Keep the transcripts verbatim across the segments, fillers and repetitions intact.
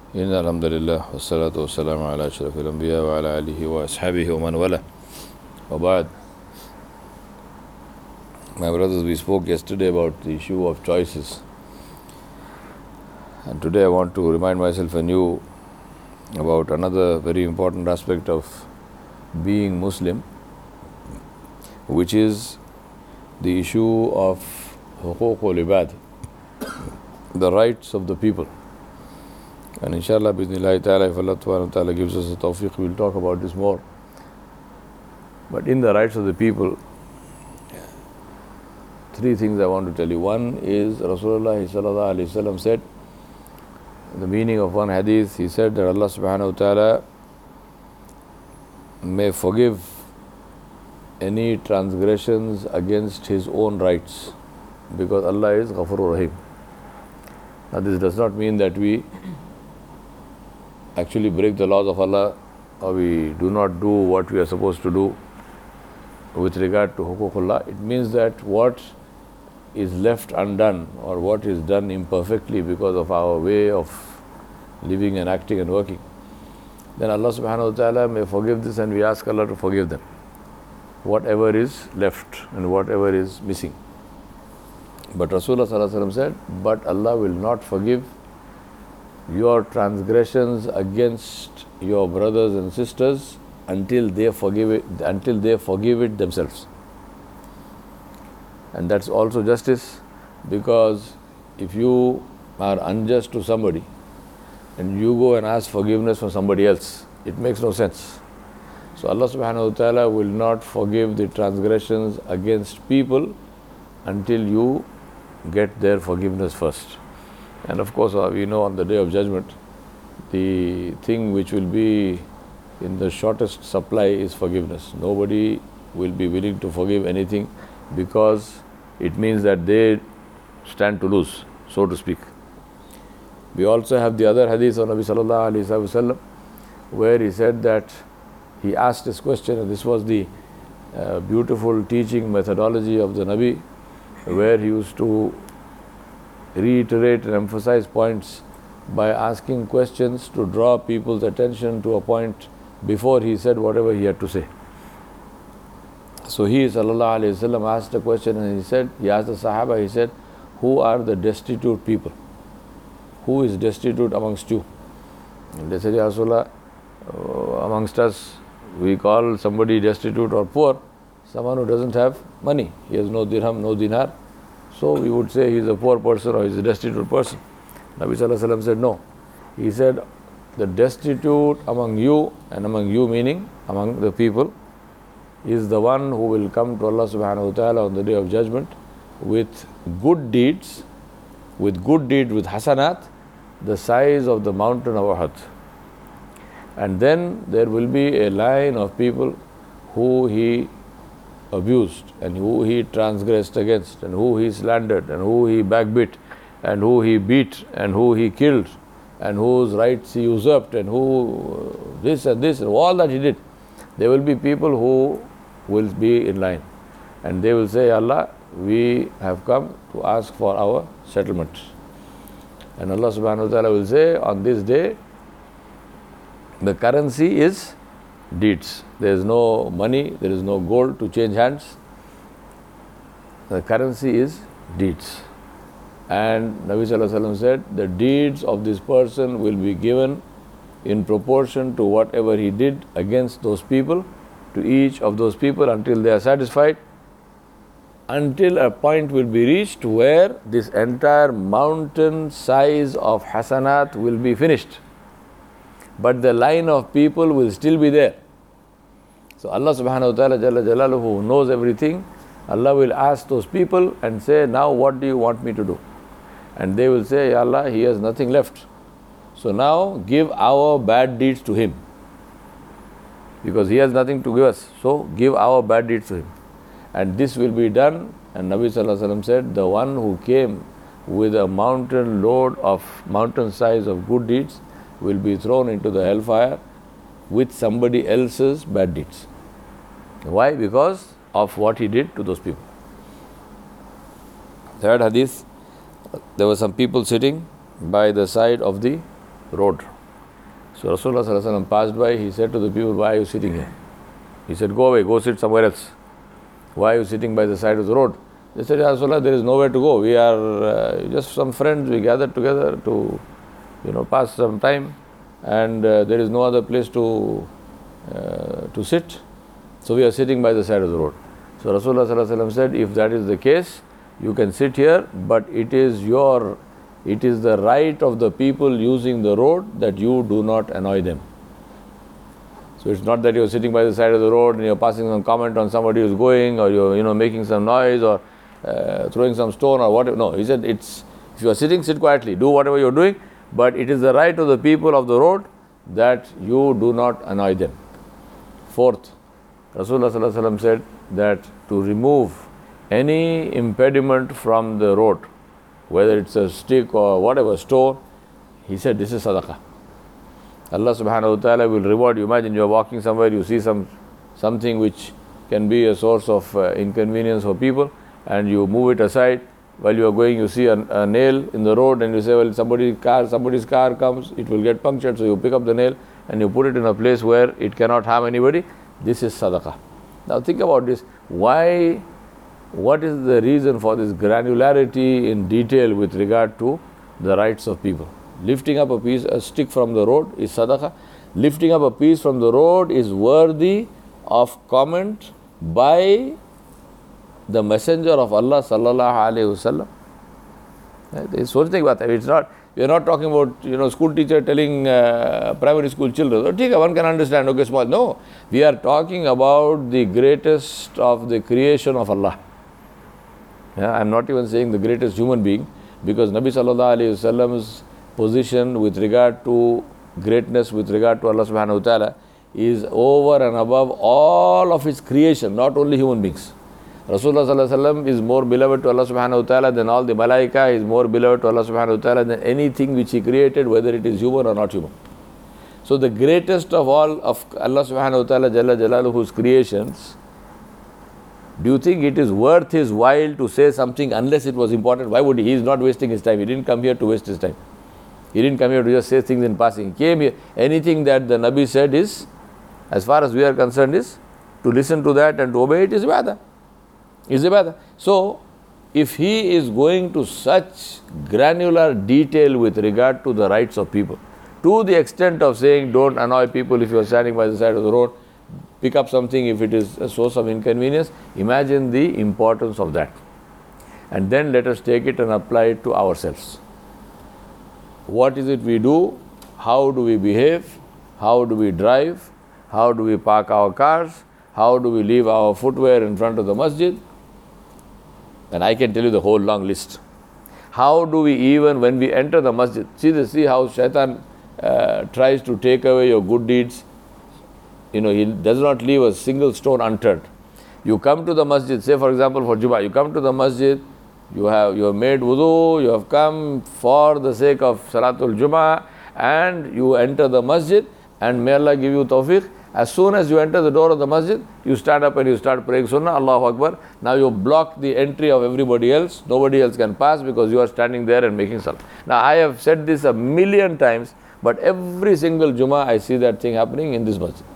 إن الحمد لله والصلاة والسلام على أشرف الأنبياء وعلى آله وأصحابه ومن والاه. وبعد, my brothers, we spoke yesterday about the issue of choices, and today I want to remind myself anew about another very important aspect of being Muslim, which is the issue of huququl ibad, the rights of the people. And inshallah, bismillah ta'ala, if Allah ta'ala gives us a tawfiq, we will talk about this more. But in the rights of the people, three things I want to tell you. One is Rasulullah sallallahu alaihi wasallam said, the meaning of one hadith, he said that Allah subhanahu wa ta'ala may forgive any transgressions against His own rights, because Allah is Ghafurur Rahim. Now this does not mean that we actually break the laws of Allah, or we do not do what we are supposed to do with regard to huququllah. It means that what is left undone, or what is done imperfectly because of our way of living and acting and working, then Allah subhanahu wa ta'ala may forgive this, and we ask Allah to forgive them, whatever is left and whatever is missing. But Rasulullah sallallahu alaihi wasallam said, but Allah will not forgive your transgressions against your brothers and sisters until they forgive it, until they forgive it themselves. And that's also justice, because if you are unjust to somebody and you go and ask forgiveness from somebody else, it makes no sense. So Allah subhanahu wa ta'ala will not forgive the transgressions against people until you get their forgiveness first. And of course, we know on the Day of Judgment, the thing which will be in the shortest supply is forgiveness. Nobody will be willing to forgive anything, because it means that they stand to lose, so to speak. We also have the other hadith of Nabi sallallahu alaihi wasallam, where he said that he asked this question, and this was the uh, beautiful teaching methodology of the Nabi, where he used to reiterate and emphasize points by asking questions to draw people's attention to a point before he said whatever he had to say. So he sallallahu alaihi wasallam asked a question, and he said, he asked the Sahaba, he said, who are the destitute people? Who is destitute amongst you? And they said, Ya Rasulullah, uh, amongst us, we call somebody destitute or poor someone who doesn't have money. He has no dirham, no dinar. So we would say he is a poor person or he is a destitute person. Nabi sallallahu alaihi wasallam said no. He said, the destitute among you, and among you meaning among the people, is the one who will come to Allah subhanahu wa ta'ala on the Day of Judgment with good deeds, with good deeds, with hasanat, the size of the mountain of Uhud. And then there will be a line of people who he abused, and who he transgressed against, and who he slandered, and who he backbit, and who he beat, and who he killed, and whose rights he usurped, and who uh, this and this, and all that he did. There will be people who will be in line, and they will say, Allah, we have come to ask for our settlement. And Allah subhanahu wa ta'ala will say, on this day, the currency is deeds. There is no money, there is no gold to change hands. The currency is deeds. And Nabi sallallahu alaihi wasallam said, the deeds of this person will be given in proportion to whatever he did against those people, to each of those people, until they are satisfied, until a point will be reached where this entire mountain size of hasanat will be finished. But the line of people will still be there. So Allah subhanahu wa ta'ala Jalla Jalaluhu, who knows everything, Allah will ask those people and say, now what do you want me to do? And they will say, Ya Allah, he has nothing left. So now give our bad deeds to him, because he has nothing to give us. So give our bad deeds to him. And this will be done. And Nabi sallallahu alaihi wasallam said, the one who came with a mountain load of mountain size of good deeds will be thrown into the hellfire with somebody else's bad deeds. Why? Because of what he did to those people. Third hadith, there were some people sitting by the side of the road. So Rasulullah sallallahu alaihi wasallam passed by, he said to the people, why are you sitting here? He said, go away, go sit somewhere else. Why are you sitting by the side of the road? They said, Ya Rasulullah, there is nowhere to go. We are uh, just some friends, we gathered together to, you know, pass some time, and uh, there is no other place to, uh, to sit. So we are sitting by the side of the road. So Rasulullah sallallahu alaihi wasallam said, if that is the case, you can sit here, but it is your, it is the right of the people using the road that you do not annoy them. So it's not that you're sitting by the side of the road and you're passing some comment on somebody who's going, or you're, you know, making some noise, or uh, throwing some stone or whatever. No, he said, it's, if you are sitting, sit quietly, do whatever you're doing, but it is the right of the people of the road that you do not annoy them. Fourth, Rasulullah sallallahu alaihi wasallam said that to remove any impediment from the road, whether it's a stick or whatever, stone, he said this is sadaqah. Allah subhanahu wa ta'ala will reward you. Imagine you are walking somewhere, you see some something which can be a source of uh, inconvenience for people, and you move it aside. While you are going, you see a, a nail in the road, and you say, well, somebody's car, somebody's car comes, it will get punctured, so you pick up the nail and you put it in a place where it cannot harm anybody. This is sadaqah. Now think about this. Why, what is the reason for this granularity in detail with regard to the rights of people? Lifting up a piece, a stick from the road is sadaqah. Lifting up a piece from the road is worthy of comment by the Messenger of Allah sallallahu alaihi wasallam. There is something about that. It's not, we are not talking about, you know, school teacher telling uh, primary school children, oh, one can understand, okay, small. No, we are talking about the greatest of the creation of Allah. Yeah, I am not even saying the greatest human being, because Nabi sallallahu alaihi wasallam's position with regard to greatness, with regard to Allah subhanahu wa ta'ala, is over and above all of his creation, not only human beings. Rasulullah sallallahu alaihi wasallam is more beloved to Allah subhanahu wa ta'ala than all the malaika, is more beloved to Allah subhanahu wa ta'ala than anything which he created, whether it is human or not human. So the greatest of all of Allah subhanahu wa ta'ala Jalla Jalaluhu's creations, do you think it is worth his while to say something unless it was important? Why would he? He is not wasting his time. He didn't come here to waste his time. He didn't come here to just say things in passing. He came here. Anything that the Nabi said is, as far as we are concerned, is to listen to that and to obey it is ibadah. Is ibadah. So, if he is going to such granular detail with regard to the rights of people, to the extent of saying don't annoy people if you are standing by the side of the road, pick up something if it is a source of inconvenience, imagine the importance of that. And then let us take it and apply it to ourselves. What is it we do? How do we behave? How do we drive? How do we park our cars? How do we leave our footwear in front of the masjid? And I can tell you the whole long list. How do we even, when we enter the masjid, see this, see how shaitan uh, tries to take away your good deeds. You know, he does not leave a single stone unturned. You come to the masjid, say for example for Jummah, you come to the masjid, you have you have made wudu, you have come for the sake of Salatul Jummah, and you enter the masjid, and may Allah give you tawfiq. As soon as you enter the door of the masjid, you stand up and you start praying Sunnah, Allahu Akbar. Now you block the entry of everybody else. Nobody else can pass because you are standing there and making salah. Now I have said this a million times, but every single Jummah I see that thing happening in this masjid.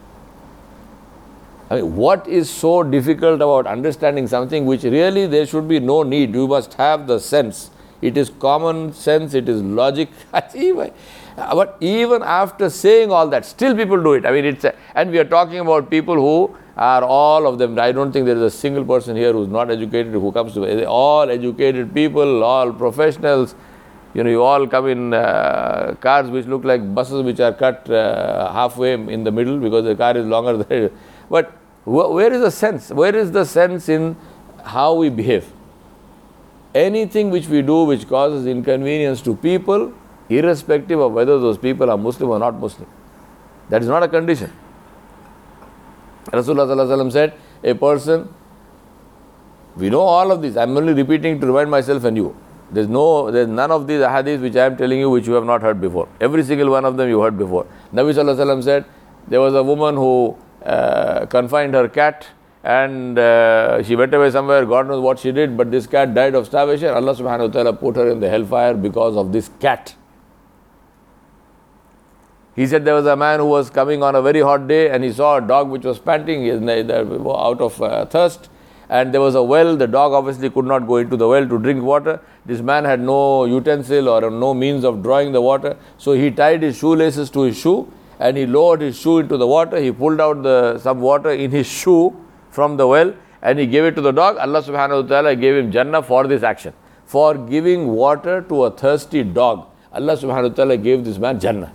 I mean, what is so difficult about understanding something which really there should be no need? You must have the sense. It is common sense, it is logic. But even after saying all that, still people do it. I mean, it's a, and we are talking about people who are all of them. I don't think there is a single person here who is not educated who comes to all educated people, all professionals. You know, you all come in uh, cars which look like buses which are cut uh, halfway in the middle because the car is longer than. But wh- where is the sense? Where is the sense in how we behave? Anything which we do which causes inconvenience to people, irrespective of whether those people are Muslim or not Muslim, that is not a condition. Rasulullah sallallahu alaihi wasallam said, a person, we know all of this. I am only repeating to remind myself and you. There's no, there's none of these hadiths which I am telling you which you have not heard before. Every single one of them you heard before. Nabi sallallahu alaihi wasallam said, there was a woman who uh, confined her cat, and uh, she went away somewhere, God knows what she did, but this cat died of starvation. Allah subhanahu wa ta'ala put her in the hellfire because of this cat. He said there was a man who was coming on a very hot day and he saw a dog which was panting out of uh, thirst, and there was a well. The dog obviously could not go into the well to drink water. This man had no utensil or no means of drawing the water, so he tied his shoelaces to his shoe and he lowered his shoe into the water. He pulled out the, some water in his shoe from the well and he gave it to the dog. Allah subhanahu wa ta'ala gave him Jannah for this action. For giving water to a thirsty dog, Allah subhanahu wa ta'ala gave this man Jannah.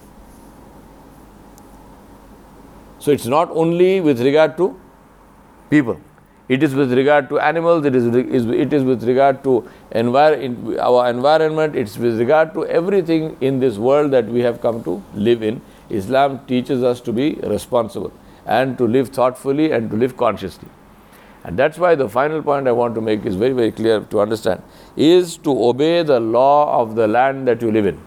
So it's not only with regard to people. It is with regard to animals, it is, it is with regard to envir- our environment, it's with regard to everything in this world that we have come to live in. Islam teaches us to be responsible and to live thoughtfully and to live consciously. And that's why the final point I want to make is very, very clear to understand, is to obey the law of the land that you live in.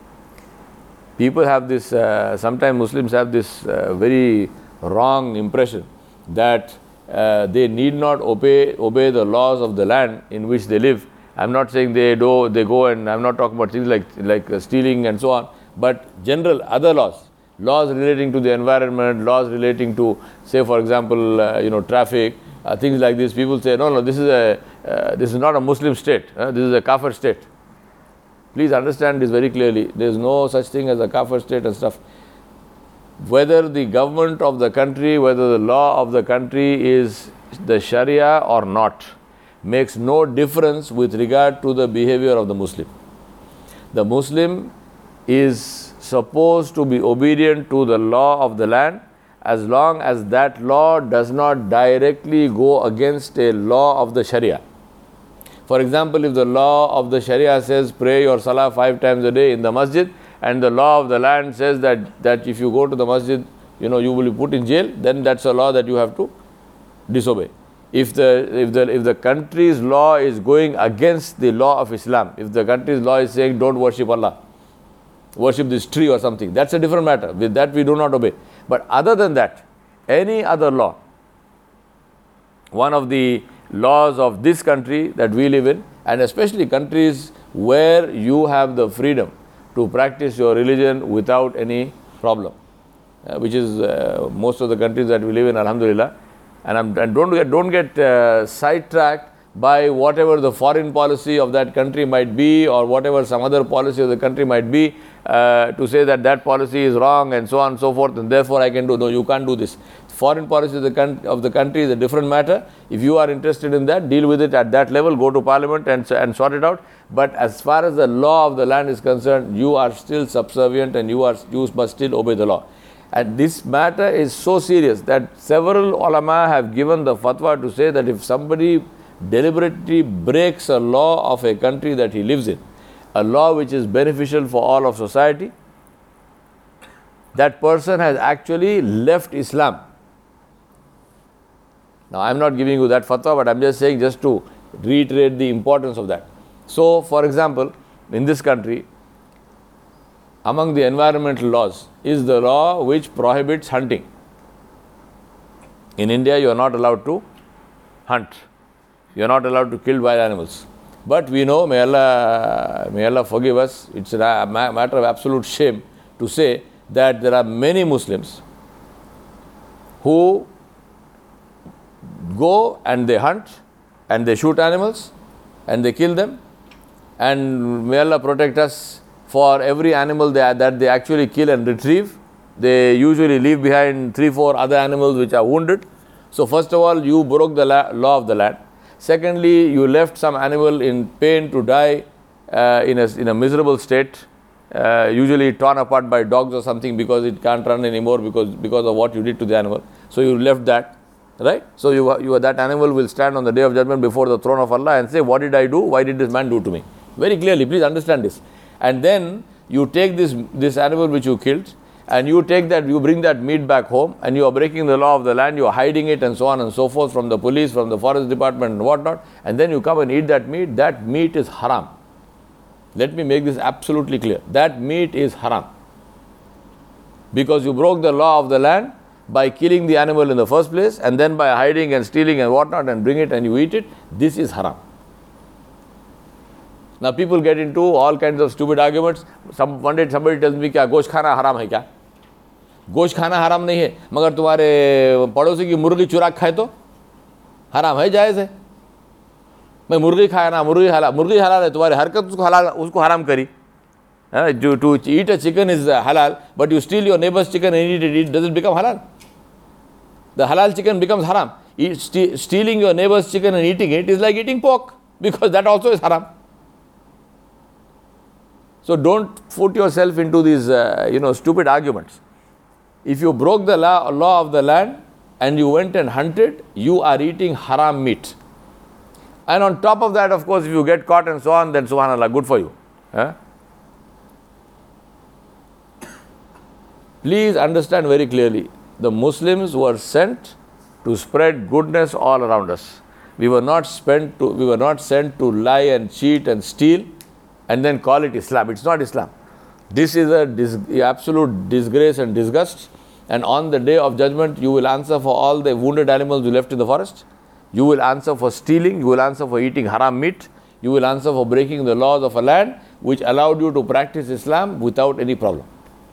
People have this, uh, sometimes Muslims have this uh, very wrong impression that uh, they need not obey obey the laws of the land in which they live. I'm not saying they do, they go, and I'm not talking about things like, like uh, stealing and so on, but general other laws. Laws relating to the environment, laws relating to, say for example, uh, you know, traffic, uh, things like this. People say, no, no, this is a, uh, this is not a Muslim state, uh, this is a kafir state. Please understand this very clearly. There is no such thing as a kafir state and stuff. Whether the government of the country, whether the law of the country is the Sharia or not, makes no difference with regard to the behavior of the Muslim. The Muslim is supposed to be obedient to the law of the land as long as that law does not directly go against a law of the Sharia. For example, if the law of the Sharia says pray your salah five times a day in the masjid, and the law of the land says that, that if you go to the masjid, you know, you will be put in jail, then that's a law that you have to disobey. If the, if the, if the country's law is going against the law of Islam, if the country's law is saying don't worship Allah, worship this tree or something, that's a different matter. With that we do not obey. But other than that, any other law, one of the laws of this country that we live in, and especially countries where you have the freedom to practice your religion without any problem, uh, which is uh, most of the countries that we live in, alhamdulillah. And, I'm, and don't get, don't get uh, sidetracked by whatever the foreign policy of that country might be, or whatever some other policy of the country might be, uh, to say that that policy is wrong and so on and so forth, and therefore I can do. No, you can't do this. Foreign policy of the, con- of the country is a different matter. If you are interested in that, deal with it at that level, go to parliament and, and sort it out. But as far as the law of the land is concerned, you are still subservient and you, are, you must still obey the law. And this matter is so serious that several ulama have given the fatwa to say that if somebody deliberately breaks a law of a country that he lives in, a law which is beneficial for all of society, that person has actually left Islam. Now, I am not giving you that fatwa, but I am just saying, just to reiterate the importance of that. So, for example, in this country, among the environmental laws is the law which prohibits hunting. In India, you are not allowed to hunt. You are not allowed to kill wild animals. But we know, may Allah, may Allah forgive us, it's a matter of absolute shame to say that there are many Muslims who go and they hunt and they shoot animals and they kill them, and may Allah protect us, for every animal they, that they actually kill and retrieve, they usually leave behind three, four other animals which are wounded. So first of all, you broke the la- law of the land. Secondly, you left some animal in pain to die uh, in, a, in a miserable state, uh, usually torn apart by dogs or something, because it can't run anymore because, because of what you did to the animal. So you left that, right? So you, you, that animal will stand on the day of judgment before the throne of Allah and say, what did I do? Why did this man do to me? Very clearly, please understand this. And then you take this, this animal which you killed, and you take that, you bring that meat back home, and you are breaking the law of the land, you are hiding it and so on and so forth from the police, from the forest department and whatnot, and then you come and eat that meat. That meat is haram. Let me make this absolutely clear. That meat is haram. Because you broke the law of the land by killing the animal in the first place, and then by hiding and stealing and whatnot and bring it and you eat it. This is haram. Now people get into all kinds of stupid arguments. Some one day somebody tells me क्या गोश्त खाना हराम है क्या? गोश्त खाना हराम नहीं है, मगर तुम्हारे पड़ोसी की मुर्गी चुरा खाए तो हराम है, जायज़ है. मैं मुर्गी खाया ना, मुर्गी हलाल, मुर्गी हलाल है, तुम्हारी हरकत उसको हलाल उसको हराम करी. To, to eat a chicken is halal, but you steal your neighbor's chicken and eat it, it doesn't become halal. The halal chicken becomes haram. Eat, ste stealing your neighbor's chicken and eating it is like eating pork, because that also is haram. So don't put yourself into these uh, you know, stupid arguments. If you broke the law, law of the land and you went and hunted, you are eating haram meat. And on top of that, of course, if you get caught and so on, then subhanallah, good for you. Huh? Please understand very clearly, the Muslims were sent to spread goodness all around us. We were not spent to, we were not sent to lie and cheat and steal and then call it Islam. It's not Islam. This is a dis absolute disgrace and disgust. And on the day of judgment, you will answer for all the wounded animals you left in the forest. You will answer for stealing. You will answer for eating haram meat. You will answer for breaking the laws of a land which allowed you to practice Islam without any problem.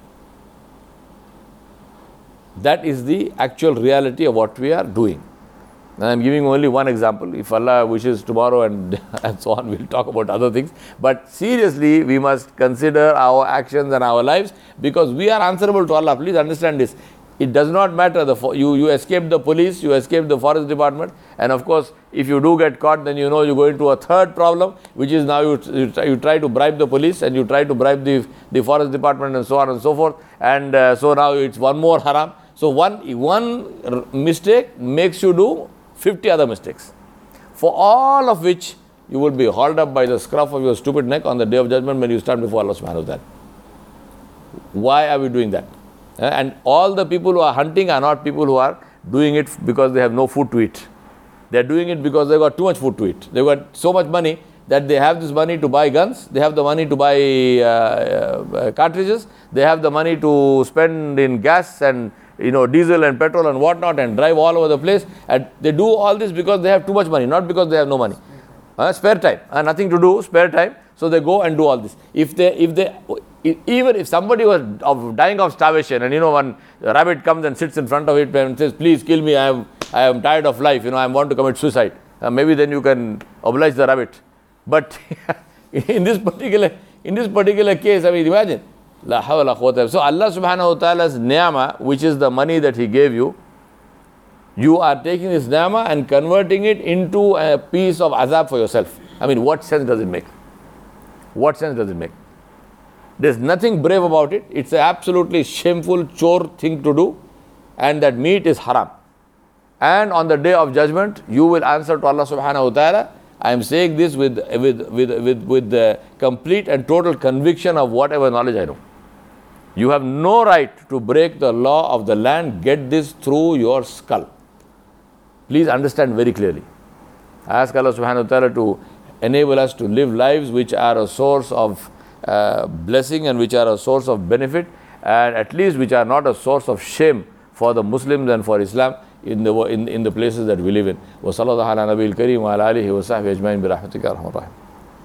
That is the actual reality of what we are doing. And I am giving only one example. If Allah wishes, tomorrow and, and so on, we'll talk about other things. But seriously, we must consider our actions and our lives, because we are answerable to Allah. Please understand this. It does not matter. The, you, you escape the police, you escape the forest department. And of course, if you do get caught, then you know you go into a third problem, which is now you, you, try, you try to bribe the police and you try to bribe the, the forest department and so on and so forth. And uh, so now it's one more haram. So one, one mistake makes you do fifty other mistakes, for all of which you will be hauled up by the scruff of your stupid neck on the day of judgment when you stand before Allah subhanahu wa ta'ala. Why are we doing that? And all the people who are hunting are not people who are doing it because they have no food to eat. They are doing it because they got too much food to eat. They got so much money that they have this money to buy guns, they have the money to buy uh, uh, cartridges, they have the money to spend in gas and you know, diesel and petrol and whatnot, and drive all over the place. And they do all this because they have too much money, not because they have no money. Uh, spare time, uh, nothing to do, spare time. So they go and do all this. If they, if they, even if somebody was of dying of starvation, and you know, one rabbit comes and sits in front of it and says, "Please kill me. I am, I am tired of life. You know, I want to commit suicide." Uh, maybe then you can oblige the rabbit. But in this particular, in this particular case, I mean, imagine. La hawla quwwata. So Allah subhanahu wa ta'ala's ni'mah, which is the money that He gave you, you are taking this ni'mah and converting it into a piece of azab for yourself. I mean, what sense does it make? What sense does it make? There's nothing brave about it. It's an absolutely shameful chore thing to do, and that meat is haram. And on the day of judgment, you will answer to Allah subhanahu wa ta'ala. I am saying this with, with, with, with, with the complete and total conviction of whatever knowledge I know. You have no right to break the law of the land. Get this through your skull. Please understand very clearly. I ask Allah subhanahu wa ta'ala to enable us to live lives which are a source of uh, blessing and which are a source of benefit, and at least which are not a source of shame for the Muslims and for Islam in the, in, in the places that we live in. Wa sallallahu ala nabiyil kareem wa ala alihi wa sahbihi ajma'in bi rahmatika arhamar rahim.